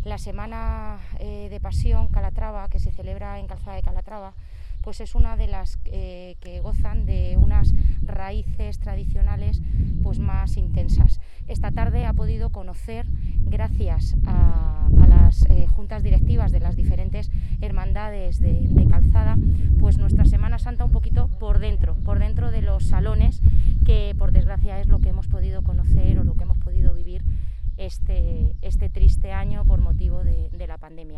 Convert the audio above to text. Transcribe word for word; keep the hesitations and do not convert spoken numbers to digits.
La Semana eh, de Pasión Calatrava, que se celebra en Calzada de Calatrava, pues es una de las eh, que gozan de unas raíces tradicionales pues más intensas. Esta tarde ha podido conocer, gracias a, a las eh, juntas directivas de las diferentes hermandades de, de Calzada, pues nuestra Semana Santa un poquito por dentro, por dentro de los salones, que por desgracia es lo que hemos podido conocer o lo que hemos podido vivir este, este triste año por motivo de, de la pandemia.